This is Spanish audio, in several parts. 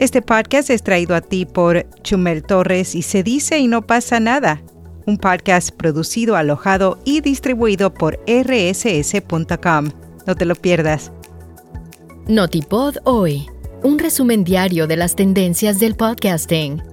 Este podcast es traído a ti por Chumel Torres y Se Dice y No Pasa Nada, un podcast producido, alojado y distribuido por rss.com. No te lo pierdas. Notipod Hoy, un resumen diario de las tendencias del podcasting.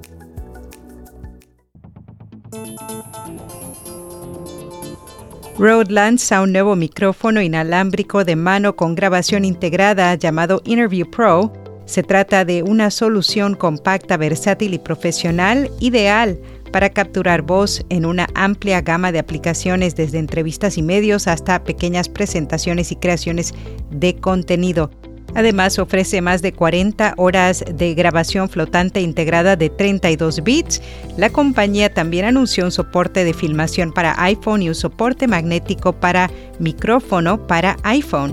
Rode lanza un nuevo micrófono inalámbrico de mano con grabación integrada llamado Interview Pro. Se trata de una solución compacta, versátil y profesional, ideal para capturar voz en una amplia gama de aplicaciones, desde entrevistas y medios hasta pequeñas presentaciones y creaciones de contenido. Además, ofrece más de 40 horas de grabación flotante integrada de 32 bits. La compañía también anunció un soporte de filmación para iPhone y un soporte magnético para micrófono para iPhone.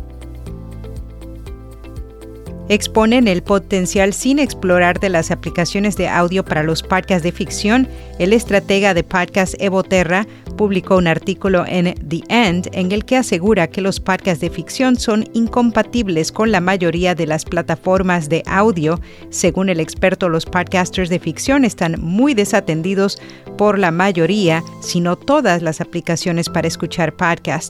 Exponen el potencial sin explorar de las aplicaciones de audio para los podcasts de ficción. El estratega de podcast Evo Terra publicó un artículo en The End en el que asegura que los podcasts de ficción son incompatibles con la mayoría de las plataformas de audio. Según el experto, los podcasters de ficción están muy desatendidos por la mayoría, si no todas las aplicaciones para escuchar podcast.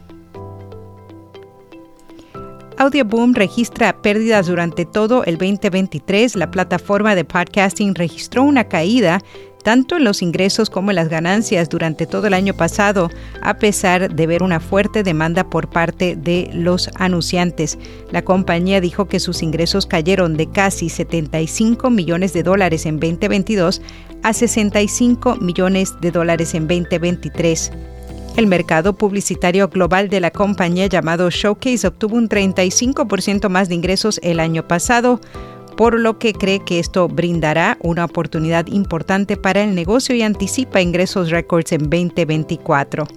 Audioboom registra pérdidas durante todo el 2023. La plataforma de podcasting registró una caída tanto en los ingresos como en las ganancias durante todo el año pasado, a pesar de ver una fuerte demanda por parte de los anunciantes. La compañía dijo que sus ingresos cayeron de casi $75 millones en 2022 a $65 millones en 2023. El mercado publicitario global de la compañía, llamado Showcase, obtuvo un 35% más de ingresos el año pasado, por lo que cree que esto brindará una oportunidad importante para el negocio y anticipa ingresos récords en 2024.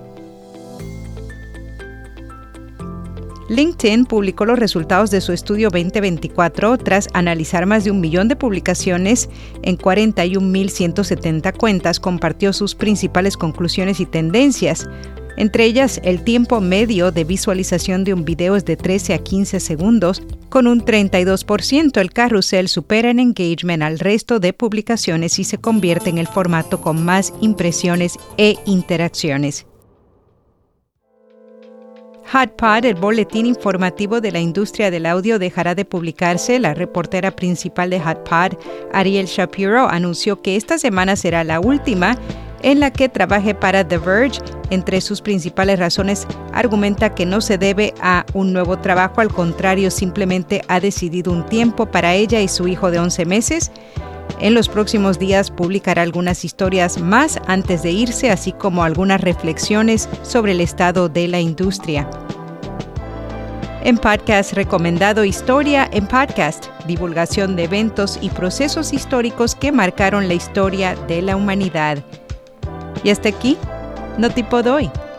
LinkedIn publicó los resultados de su estudio 2024 tras analizar más de 1 millón de publicaciones en 41.170 cuentas. Compartió sus principales conclusiones y tendencias. Entre ellas, el tiempo medio de visualización de un video es de 13 a 15 segundos, con un 32%. El carrusel supera en engagement al resto de publicaciones y se convierte en el formato con más impresiones e interacciones. HotPod, el boletín informativo de la industria del audio, dejará de publicarse. La reportera principal de HotPod, Ariel Shapiro, anunció que esta semana será la última en la que trabaje para The Verge. Entre sus principales razones, argumenta que no se debe a un nuevo trabajo, al contrario, simplemente ha decidido un tiempo para ella y su hijo de 11 meses. En los próximos días publicará algunas historias más antes de irse, así como algunas reflexiones sobre el estado de la industria. En podcast recomendado, Historia en Podcast, divulgación de eventos y procesos históricos que marcaron la historia de la humanidad. Y hasta aquí, Notipod Hoy.